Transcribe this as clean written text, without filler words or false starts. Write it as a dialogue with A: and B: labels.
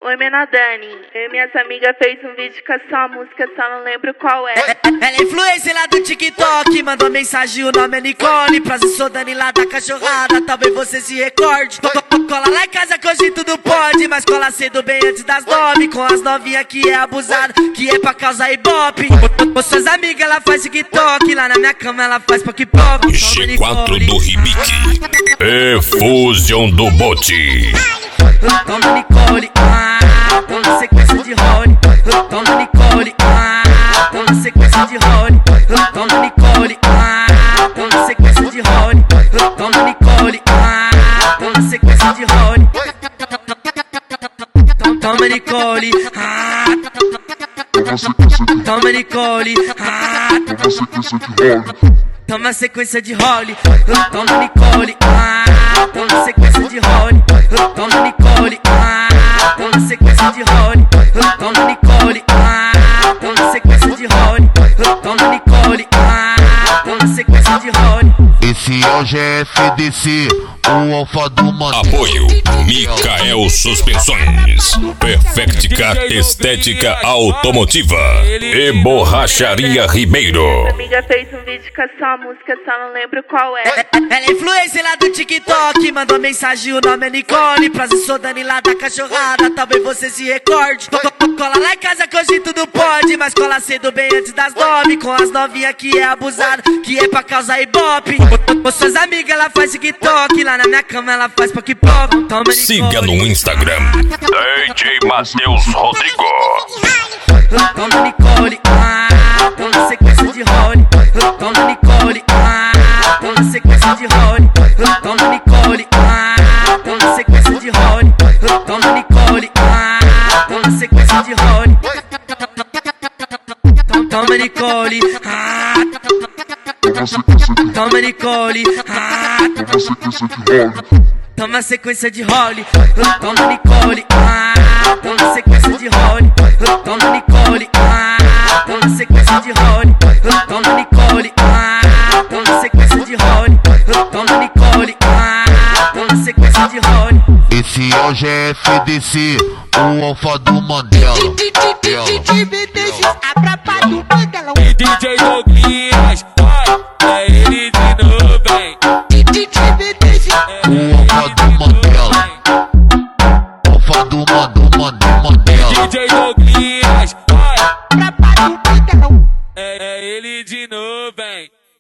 A: Oi, Menadani. Eu e minhas amigas fez um vídeo com essa música, só não lembro qual é.
B: Ela é influencer lá do TikTok, mandou mensagem, o nome é Nicole. Prazer, sou Dani lá da cachorrada, talvez você se recorde. Cola lá em casa que hoje tudo pode, mas cola cedo bem antes das 9. Com as novinhas que é abusada, que é pra causar ibope. Com suas amigas ela faz TikTok, lá na minha cama ela faz pop-pop.
C: G4 do Remix, Fusion do Bote.
B: Toma Nicole, toma sequência de role. Toma Nicole, toma sequência de role. Toma Nicole, toma sequência de role. Toma Nicole, toma sequência de role. Toma Nicole, toma Nicole, toma sequência de role. Toma Nicole, toma sequência de role. Toma Nicole, toma sequência de role. Toma Nicole, toma sequência de role. Toma Nicole, toma sequência de role.
D: Esse é o GFDC, o alfa do Mandela.
C: Apoio Micael Suspensões, Perfectica Estética Automotiva e Borracharia Ribeiro.
A: Minha amiga fez um vídeo com essa música, só não lembro qual é.
B: Ela é influencer lá do TikTok, mandou mensagem, o nome é Nicole. Prazer, sou Dani lá da cachorrada, talvez você se recorde. Cola lá em casa que hoje tudo pode, mas cola cedo bem antes das 9. Com as novinhas que é abusada, que é pra causar ibope. Com suas amigas ela faz TikTok, lá na minha cama ela faz pop-pop.
C: Siga no Instagram DJ Matheus Rodrigo.
B: Toma Nicole, toma sequência de role. Toma Nicole, toma sequência de role. Toma Nicole, toma sequência de role. Toma Nicole, toma sequência de role. Toma Nicole, toma Nicole, toma sequência de role. Toma Nicole, toma sequência de role. Toma Nicole, toma sequência de role. Toma Nicole, toma sequência de role. Toma Nicole, toma sequência de role.
D: Esse é o GFDC, o alfa do Mandela.
E: DJ Douglas, é ele de novo, hein?
D: O alfa do Mandela.